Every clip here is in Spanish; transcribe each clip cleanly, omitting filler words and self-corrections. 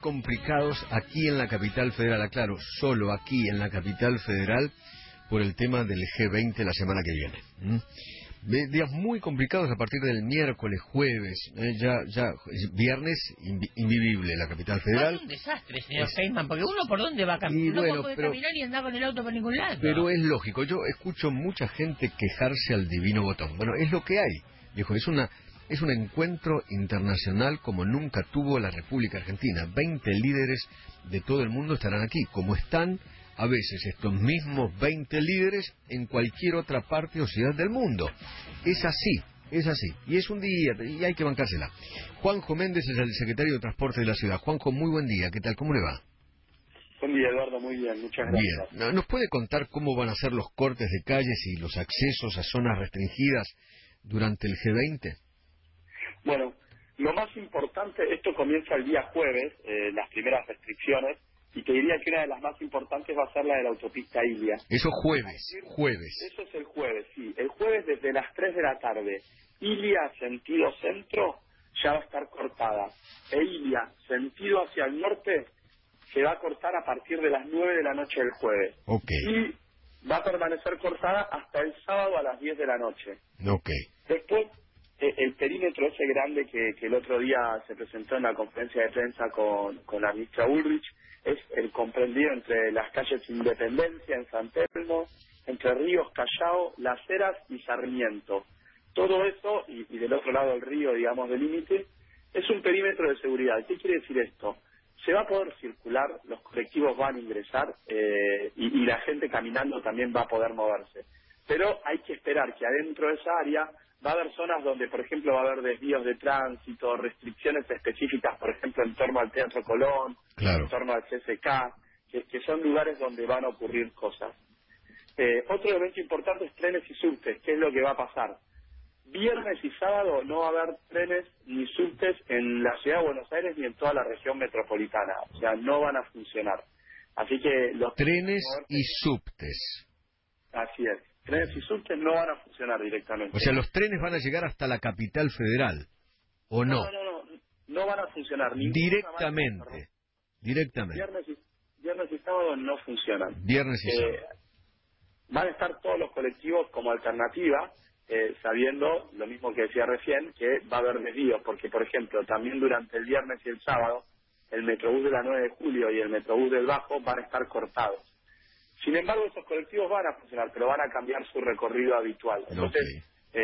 complicados aquí en la capital federal, aclaro, solo aquí en la capital federal, por el tema del G20 la semana que viene. Días muy complicados a partir del miércoles, jueves, ya viernes invivible la capital federal. Es un desastre, señor Feynman, porque uno por dónde va a caminar, uno bueno, puede caminar y andar con el auto por ningún lado. Pero es lógico, yo escucho mucha gente quejarse al divino botón. Bueno, es lo que hay, viejo, es un encuentro internacional como nunca tuvo la República Argentina. 20 líderes de todo el mundo estarán aquí, como están a veces estos mismos 20 líderes en cualquier otra parte o ciudad del mundo. Es así, y es un día, y hay que bancársela. Juanjo Méndez es el secretario de Transporte de la ciudad. Juanjo, muy buen día, ¿qué tal? ¿Cómo le va? Buen día, Eduardo, muy bien, muchas gracias. Bien, ¿nos puede contar cómo van a ser los cortes de calles y los accesos a zonas restringidas durante el G20? Bueno, lo más importante, esto comienza el día jueves, las primeras restricciones, y te diría que una de las más importantes va a ser la de la autopista Ilia. Eso jueves. Eso es el jueves, sí. El jueves desde las 3 de la tarde. Ilia, sentido centro, ya va a estar cortada. E Ilia, sentido hacia el norte, se va a cortar a partir de las 9 de la noche del jueves. Ok. Y va a permanecer cortada hasta el sábado a las 10 de la noche. Ok. Después, el perímetro ese grande que el otro día se presentó en la conferencia de prensa con la ministra Bullrich, es el comprendido entre las calles Independencia en San Telmo, Entre Ríos, Callao, Las Heras y Sarmiento. Todo eso, y del otro lado del río, digamos, del límite, es un perímetro de seguridad. ¿Qué quiere decir esto? Se va a poder circular, los colectivos van a ingresar y la gente caminando también va a poder moverse. Pero hay que esperar que adentro de esa área va a haber zonas donde, por ejemplo, va a haber desvíos de tránsito, restricciones específicas, por ejemplo, en torno al Teatro Colón, claro, en torno al CCK, que son lugares donde van a ocurrir cosas. Otro elemento importante es trenes y subtes. ¿Qué es lo que va a pasar? Viernes y sábado no va a haber trenes ni subtes en la ciudad de Buenos Aires ni en toda la región metropolitana. O sea, no van a funcionar. Así que los trenes y subtes. Así es. Trenes y subtes no van a funcionar directamente. O sea, los trenes van a llegar hasta la capital federal, ¿o no? No van a funcionar. Directamente. Viernes y sábado no funcionan. Viernes y sábado. Van a estar todos los colectivos como alternativa, sabiendo lo mismo que decía recién, que va a haber desvíos, porque, por ejemplo, también durante el viernes y el sábado, el Metrobús de la 9 de julio y el Metrobús del Bajo van a estar cortados. Sin embargo, esos colectivos van a funcionar, pero van a cambiar su recorrido habitual. Entonces,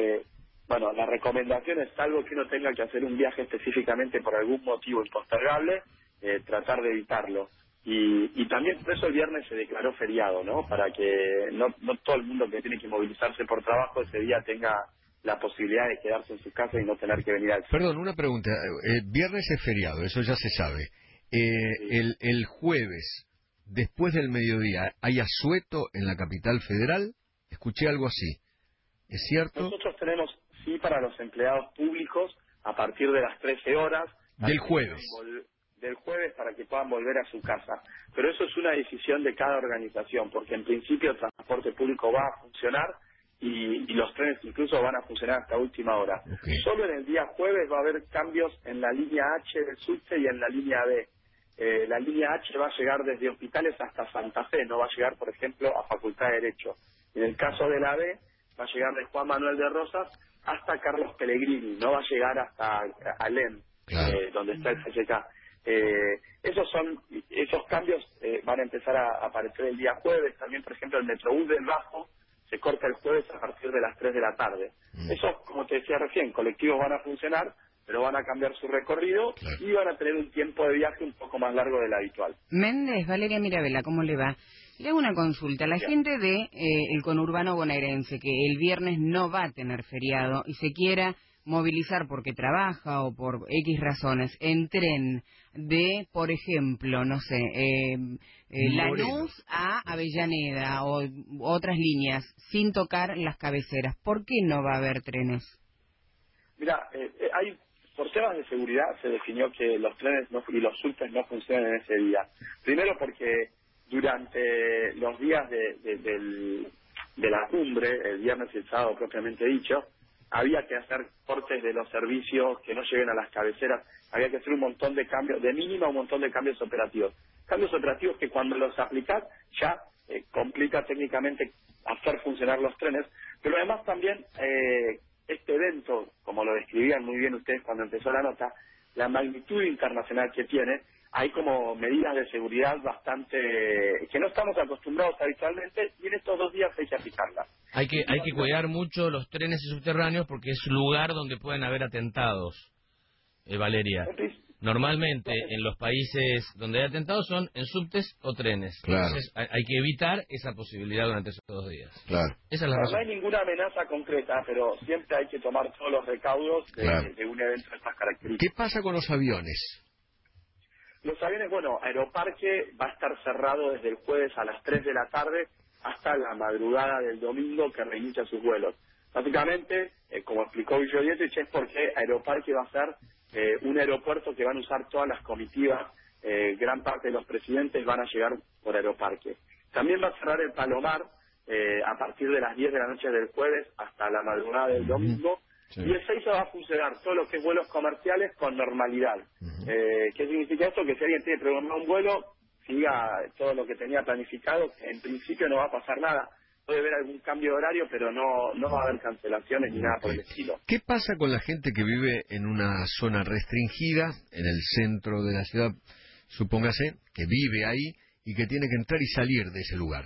la recomendación es, salvo que uno tenga que hacer un viaje específicamente por algún motivo impostergable, tratar de evitarlo. Y también por eso el viernes se declaró feriado, ¿no? Para que no todo el mundo que tiene que movilizarse por trabajo ese día tenga la posibilidad de quedarse en su casa y no tener que venir al... Perdón, una pregunta. Viernes es feriado, eso ya se sabe. Sí. El jueves, después del mediodía, ¿hay asueto en la capital federal? Escuché algo así. ¿Es cierto? Nosotros tenemos, sí, para los empleados públicos, a partir de las 13 horas... Del jueves. Del jueves para que puedan volver a su casa. Pero eso es una decisión de cada organización, porque en principio el transporte público va a funcionar y los trenes incluso van a funcionar hasta última hora. Okay. Solo en el día jueves va a haber cambios en la línea H del subte y en la línea B. La línea H va a llegar desde Hospitales hasta Santa Fe, no va a llegar, por ejemplo, a Facultad de Derecho. En el caso de la B, va a llegar de Juan Manuel de Rosas hasta Carlos Pellegrini, no va a llegar hasta Alem, claro, donde está el CCK. Esos cambios van a empezar a aparecer el día jueves. También, por ejemplo, el Metrobús del Bajo se corta el jueves a partir de las 3 de la tarde. Esos, como te decía recién, colectivos van a funcionar, pero van a cambiar su recorrido, claro, y van a tener un tiempo de viaje un poco más largo del habitual. Méndez, Valeria Mirabella, ¿cómo le va? Le hago una consulta. La gente de el conurbano bonaerense, que el viernes no va a tener feriado y se quiera movilizar porque trabaja o por X razones, en tren de, por ejemplo, no sé, Lanús a Avellaneda o otras líneas, sin tocar las cabeceras, ¿por qué no va a haber trenes? Mira, por temas de seguridad se definió que los trenes y los subtes no funcionan en ese día. Primero porque durante los días de la cumbre, el viernes y el sábado propiamente dicho, había que hacer cortes de los servicios que no lleguen a las cabeceras, había que hacer un montón de cambios, de mínima un montón de cambios operativos. Cambios operativos que cuando los aplicás ya complica técnicamente hacer funcionar los trenes, pero además también este evento, como lo describían muy bien ustedes cuando empezó la nota, la magnitud internacional que tiene, hay como medidas de seguridad bastante que no estamos acostumbrados habitualmente y en estos 2 días hay que aplicarlas. Hay que cuidar mucho los trenes y subterráneos porque es lugar donde pueden haber atentados, Valeria. Normalmente en los países donde hay atentados son en subtes o trenes. Claro. Entonces hay que evitar esa posibilidad durante esos 2 días. Claro. Esa es la razón. No hay ninguna amenaza concreta, pero siempre hay que tomar todos los recaudos Claro. de un evento de estas características. ¿Qué pasa con los aviones? Los aviones, bueno, Aeroparque va a estar cerrado desde el jueves a las 3 de la tarde hasta la madrugada del domingo que reinicia sus vuelos. Básicamente, como explicó Guillermo Dietrich, es porque Aeroparque va a ser un aeropuerto que van a usar todas las comitivas, gran parte de los presidentes van a llegar por Aeroparque. También va a cerrar el Palomar a partir de las 10 de la noche del jueves hasta la madrugada del domingo. Sí. Y el 6 va a funcionar todo lo que es vuelos comerciales con normalidad. ¿Qué significa esto? Que si alguien tiene programado un vuelo, siga todo lo que tenía planificado, que en principio no va a pasar nada. Puede haber algún cambio de horario, pero no va a haber cancelaciones ni nada por el estilo. ¿Qué pasa con la gente que vive en una zona restringida, en el centro de la ciudad, supóngase, que vive ahí y que tiene que entrar y salir de ese lugar?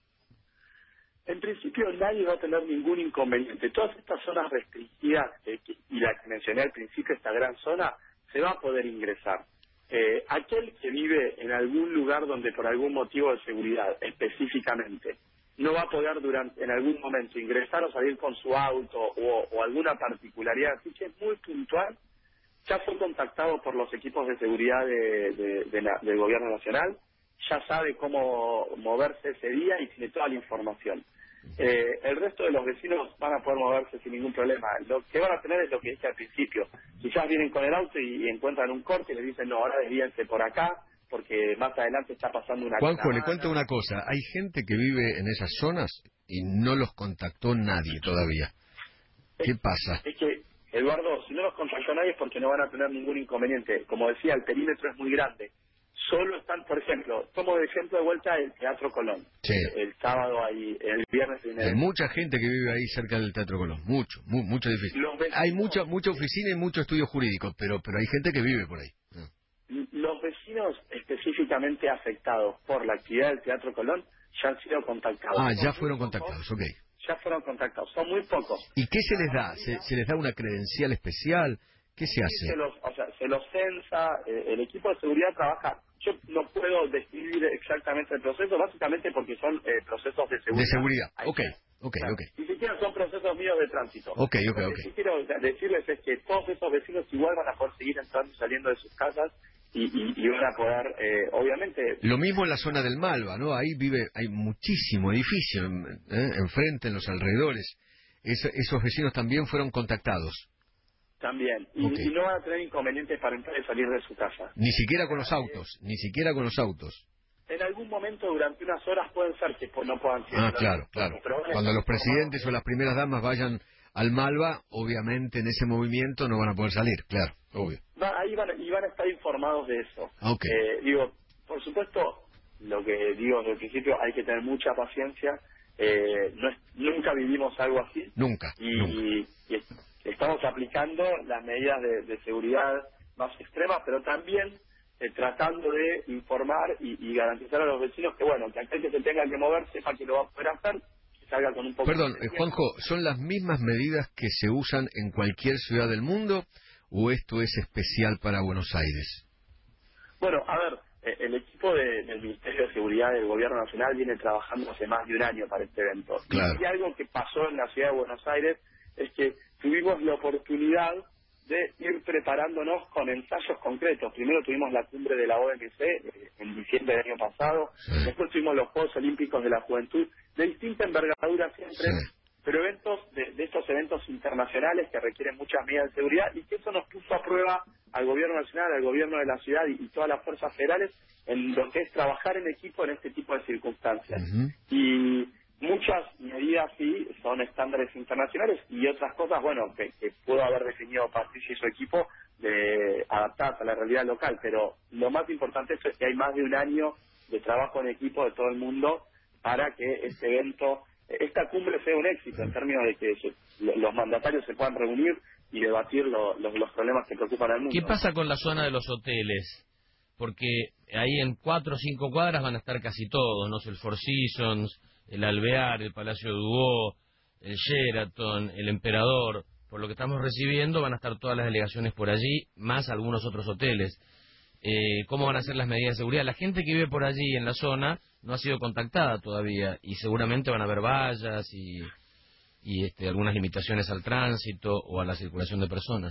En principio nadie va a tener ningún inconveniente. Todas estas zonas restringidas, y la que mencioné al principio, esta gran zona, se va a poder ingresar. Aquel que vive en algún lugar donde por algún motivo de seguridad específicamente no va a poder en algún momento ingresar o salir con su auto o alguna particularidad, así que es muy puntual, ya fue contactado por los equipos de seguridad del Gobierno Nacional, ya sabe cómo moverse ese día y tiene toda la información. El resto de los vecinos van a poder moverse sin ningún problema. Lo que van a tener es lo que dije al principio. Quizás vienen con el auto y encuentran un corte y les dicen, no, ahora desvíense por acá, porque más adelante está pasando una Juanjo, caravana. le cuento una cosa. Hay gente que vive en esas zonas y no los contactó nadie todavía. ¿Qué pasa? Es que, Eduardo, si no los contactó nadie es porque no van a tener ningún inconveniente. Como decía, el perímetro es muy grande. Solo están, por ejemplo, tomo de ejemplo de vuelta el Teatro Colón. Sí. El sábado ahí, el viernes. Hay mucha gente que vive ahí cerca del Teatro Colón. Mucho edificio. Hay mucha oficina y mucho estudio jurídico, pero hay gente que vive por ahí. Los vecinos específicamente afectados por la actividad del Teatro Colón ya han sido contactados. Ya fueron contactados, ok. Ya fueron contactados, son muy pocos. ¿Y qué se les da? ¿Se les da una credencial especial? ¿Qué se hace? Se los censa, el equipo de seguridad trabaja. Yo no puedo describir exactamente el proceso, básicamente porque son procesos de seguridad. De seguridad, ok. Ni siquiera son procesos míos de tránsito. Lo que sí quiero decirles es que todos esos vecinos igual van a poder seguir entrando y saliendo de sus casas y van a poder, obviamente... Lo mismo en la zona del Malva, ¿no? Ahí hay muchísimo edificio enfrente, en los alrededores. Esos vecinos también fueron contactados. También, y no van a tener inconvenientes para entrar y salir de su casa. Ni siquiera con los autos. En algún momento, durante unas horas, pueden ser que no puedan salir. Claro. Cuando los presidentes o las primeras damas vayan al Malva, obviamente en ese movimiento no van a poder salir, claro, obvio. Ahí van a estar informados de eso. Por supuesto, lo que digo desde el principio, hay que tener mucha paciencia. Nunca vivimos algo así. Nunca. Y estamos aplicando las medidas de seguridad más extremas, pero también tratando de informar y garantizar a los vecinos que, que aquel que se tenga que mover sepa que lo va a poder hacer, que salga con un poco Perdón, de tiempo. Juanjo, ¿son las mismas medidas que se usan en cualquier ciudad del mundo o esto es especial para Buenos Aires? Bueno, a ver, el equipo del Ministerio de Seguridad del Gobierno Nacional viene trabajando hace más de un año para este evento. Claro. Y algo que pasó en la ciudad de Buenos Aires es que tuvimos la oportunidad de ir preparándonos con ensayos concretos. Primero tuvimos la cumbre de la OMC en diciembre del año pasado, después tuvimos los Juegos Olímpicos de la Juventud, de distinta envergadura siempre, pero eventos de estos eventos internacionales que requieren muchas medidas de seguridad y que eso nos puso a prueba al Gobierno Nacional, al Gobierno de la ciudad y todas las fuerzas federales en lo que es trabajar en equipo en este tipo de circunstancias. Y Muchas medidas sí son estándares internacionales y otras cosas, bueno, que pudo haber definido Patricia y su equipo de adaptarse a la realidad local, pero lo más importante es que hay más de un año de trabajo en equipo de todo el mundo para que este evento, esta cumbre sea un éxito en términos de que los mandatarios se puedan reunir y debatir los problemas que preocupan al mundo. ¿Qué pasa con la zona de los hoteles? Porque ahí en 4 o 5 cuadras van a estar casi todos, ¿no? El Four Seasons, el Alvear, el Palacio de Dubó, el Sheraton, el Emperador. Por lo que estamos recibiendo van a estar todas las delegaciones por allí, más algunos otros hoteles. ¿Cómo van a ser las medidas de seguridad? La gente que vive por allí en la zona no ha sido contactada todavía y seguramente van a haber vallas y algunas limitaciones al tránsito o a la circulación de personas.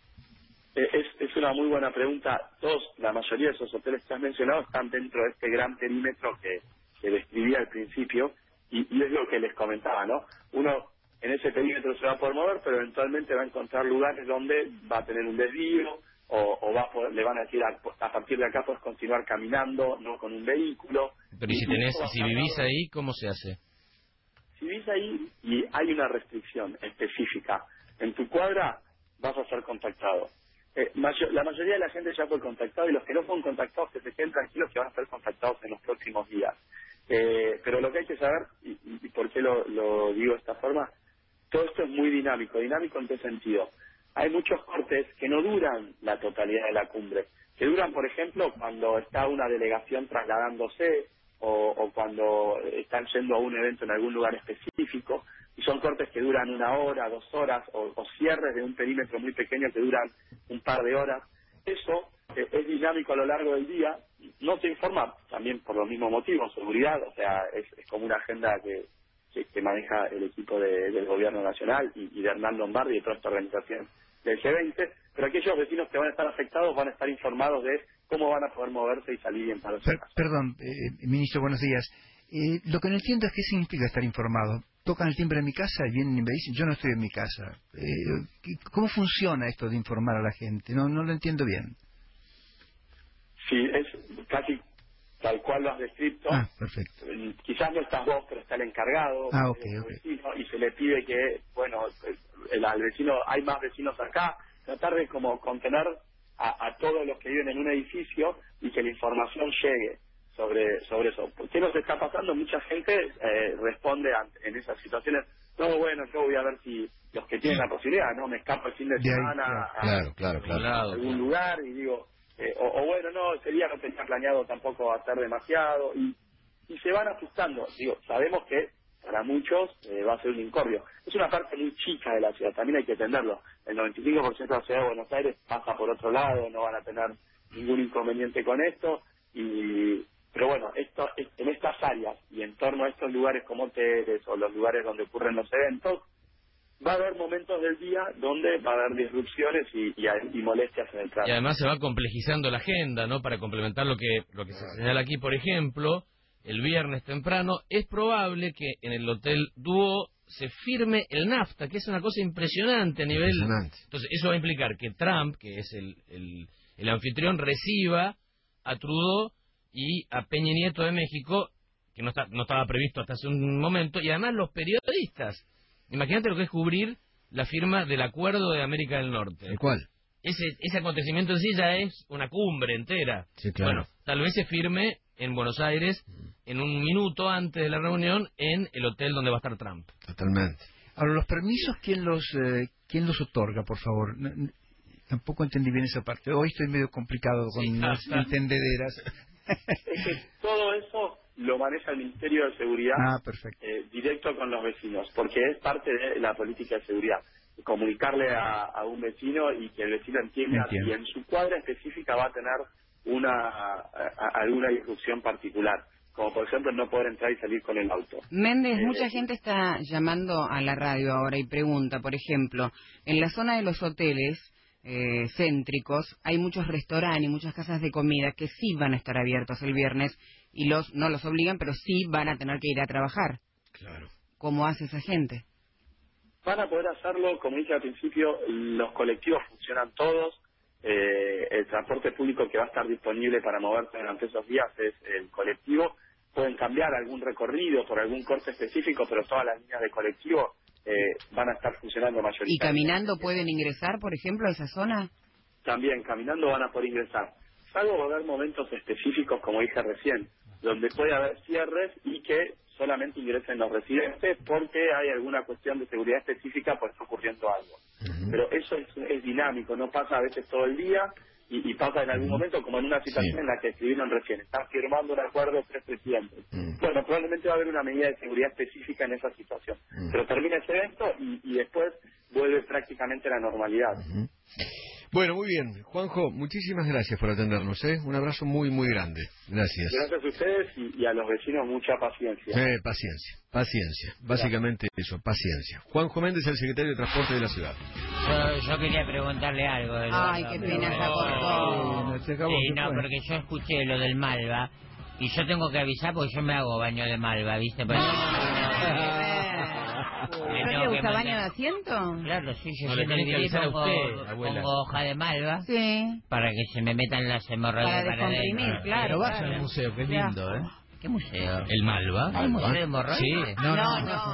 Es una muy buena pregunta. La mayoría de esos hoteles que has mencionado están dentro de este gran perímetro que describía al principio y es lo que les comentaba, ¿no? Uno en ese perímetro se va a poder mover, pero eventualmente va a encontrar lugares donde va a tener un desvío o le van a decir a partir de acá puedes continuar caminando, no con un vehículo. Pero si vivís ahí, ¿cómo se hace? Si vivís ahí y hay una restricción específica en tu cuadra, vas a ser contactado. La mayoría de la gente ya fue contactado y los que no fueron contactados que se queden tranquilos que van a ser contactados en los próximos días. Pero lo que hay que saber, y por qué lo digo de esta forma, todo esto es muy dinámico. ¿Dinámico en qué sentido? Hay muchos cortes que no duran la totalidad de la cumbre, que duran, por ejemplo, cuando está una delegación trasladándose o cuando están yendo a un evento en algún lugar específico, y son cortes que duran 1 hora, 2 horas, o cierres de un perímetro muy pequeño que duran un par de horas. Eso es dinámico a lo largo del día, no se informa también por los mismos motivos, seguridad, o sea, es como una agenda que maneja el equipo del gobierno nacional y de Hernán Lombardi y de toda esta organización del G20, pero aquellos vecinos que van a estar afectados van a estar informados de cómo van a poder moverse y salir bien para su casa. Perdón, ministro, buenos días. Lo que no entiendo es qué significa estar informado. Tocan el timbre de mi casa y vienen y me dicen, yo no estoy en mi casa. ¿Cómo funciona esto de informar a la gente? No lo entiendo bien. Sí, es casi tal cual lo has descrito. Perfecto. Quizás no estás vos, pero está el encargado, vecino, y se le pide que, bueno, al vecino, hay más vecinos acá, tratar de como contener a todos los que viven en un edificio y que la información llegue sobre eso. ¿Qué nos está pasando? Mucha gente responde en esas situaciones, no, bueno, yo voy a ver si los que tienen la posibilidad, no, me escapo el fin de semana a algún lugar y digo, o bueno, no, ese día no tenía planeado tampoco hacer demasiado y se van ajustando. Digo, sabemos que para muchos va a ser un incordio. Es una parte muy chica de la ciudad, también hay que entenderlo. El 95% de la ciudad de Buenos Aires pasa por otro lado, no van a tener ningún inconveniente con esto. Pero bueno, en estas áreas y en torno a estos lugares como hoteles o los lugares donde ocurren los eventos, va a haber momentos del día donde va a haber disrupciones y molestias en el tránsito. Y además se va complejizando la agenda, ¿no? Para complementar lo que se señala aquí, por ejemplo, el viernes temprano, es probable que en el Hotel Duo se firme el NAFTA, que es una cosa impresionante a nivel... Entonces, eso va a implicar que Trump, que es el anfitrión, reciba a Trudeau y a Peña Nieto de México, que no estaba previsto hasta hace un momento, y además los periodistas. Imagínate lo que es cubrir la firma del Acuerdo de América del Norte. ¿El cuál? Ese acontecimiento en sí ya es una cumbre entera. Sí, claro. Bueno, tal vez se firme en Buenos Aires en un minuto antes de la reunión en el hotel donde va a estar Trump. Totalmente. Ahora, los permisos, ¿quién los otorga, por favor? Tampoco entendí bien esa parte. Hoy estoy medio complicado con las entendederas. Es que todo eso lo maneja el Ministerio de Seguridad directo con los vecinos, porque es parte de la política de seguridad. Comunicarle a un vecino y que el vecino entienda y en su cuadra específica va a tener alguna disrupción particular, como por ejemplo no poder entrar y salir con el auto. Méndez, mucha gente está llamando a la radio ahora y pregunta, por ejemplo, en la zona de los hoteles céntricos hay muchos restaurantes y muchas casas de comida que sí van a estar abiertos el viernes y no los obligan, pero sí van a tener que ir a trabajar. Claro. ¿Cómo hace esa gente? Van a poder hacerlo, como dije al principio, los colectivos funcionan todos, el transporte público que va a estar disponible para moverse durante esos días es el colectivo, pueden cambiar algún recorrido por algún corte específico, pero todas las líneas de colectivo van a estar funcionando mayoritariamente. ¿Y caminando pueden ingresar, por ejemplo, a esa zona? También, caminando van a poder ingresar. Salvo va a haber momentos específicos, como dije recién, donde puede haber cierres y que solamente ingresen los residentes porque hay alguna cuestión de seguridad específica, pues está ocurriendo algo. Pero eso es dinámico, no pasa a veces todo el día y pasa en algún momento, como en una situación en la que escribieron recién, están firmando un acuerdo 3 presidentes. Bueno, probablemente va a haber una medida de seguridad específica en esa situación. Pero termina ese evento y después vuelve prácticamente a la normalidad. Bueno, muy bien. Juanjo, muchísimas gracias por atendernos, ¿eh? Un abrazo muy, muy grande. Gracias. Gracias a ustedes y a los vecinos mucha paciencia. Paciencia. Básicamente eso, paciencia. Juanjo Méndez, el secretario de Transporte de la ciudad. Yo quería preguntarle algo. Ay, qué pena, se cortó. Sí, no, porque yo escuché lo del Malva y yo tengo que avisar porque yo me hago baño de Malva, ¿viste? ¿No le gusta baño de asiento? Claro, sí, yo no le tiene que avisar a usted, abuela. Pongo hoja de malva para que se me metan las hemorroidas para descomprimir, claro. Pero vaya al museo, que es lindo, ¿eh? ¿Qué museo? ¿El Malva? ¿Hay museo de hemorroides? Sí, no.